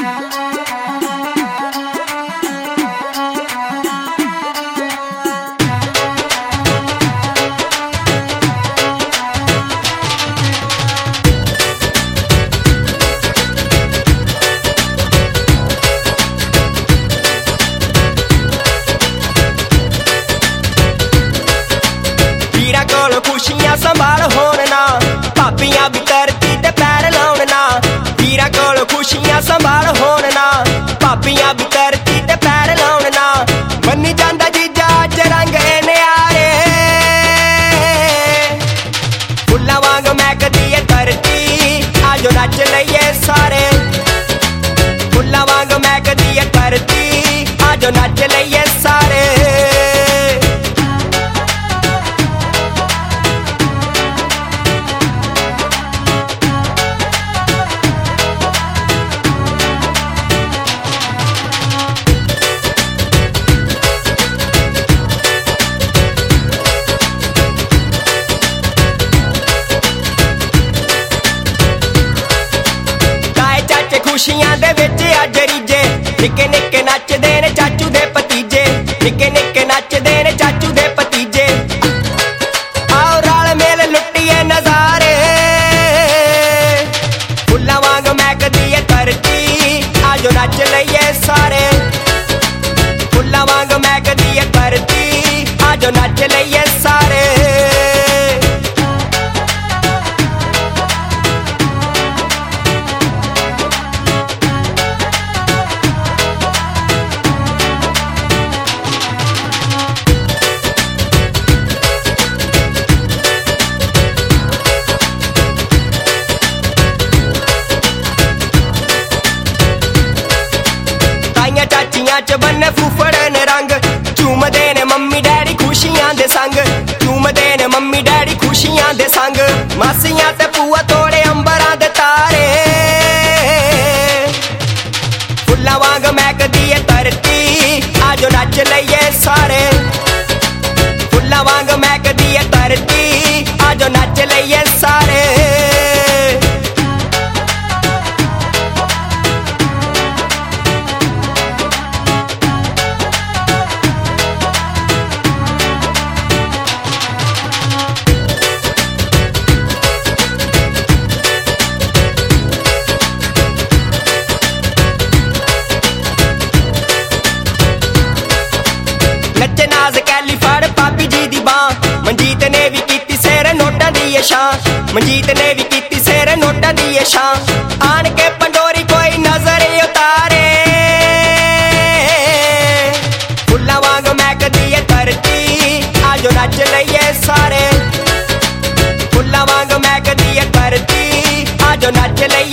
खुशियां संभाल होन ना, भापियां भी धरती ते पैर लाउन ना। वीरां कोल खुशियां संभाल होन ना, भापियां भी धरती ते पैर लाउन ना। मन्नी जांदा जीजा अज रंग न्यारे, फुल्लां वांग महकदी ऐ धरती, आजो नच लईए सारे। फुल्लां वांग महकदी ऐ धरती, आजो नच लईए सारे। खुशियां दे विच अज रीजे, निक्के निक्के नचदे ने चाचू दे भतीजे। निक्के निक्के नचदे ने चाचू दे भतीजे। आओ रल मेल लुट्टिए नज़ारे, फुल्लां वांग महकदी ऐ धरती, आजो नच लईए सारे। फुल्लां वांग महकदी ऐ धरती, आजो नच लईए सारे। चाचियां च बन्ने फुफड़ ने रंग, झूमदे ने मम्मी डैडी खुशियां दे संग। झूमदे ने मम्मी डैडी खुशियां दे संग। मासियां ते भूआ तोड़े अंबरां दे तारे, फुल्लां वांग महकदी ऐ धरती, आजो नच लईए सारे। फुल्लां वांग महकदी ऐ धरती, आजो नच लईए सारे। नचे नाज कैली फड़ भाभी जी दी बां, मनजीत ने भी कीती सेरे नोटां दी ये शान। मनजीत ने भी कीती सेरे नोटां दी ये शान। आन के पंडोरी कोई नजर उतारे, फुल्लां वांग महकदी ऐ धरती, आजो नच लईए सारे। फुल्लां वांग महकदी ऐ धरती, आजो नच लईए